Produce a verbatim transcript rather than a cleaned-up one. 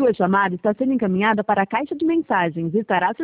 Sua chamada está sendo encaminhada para a caixa de mensagens e estará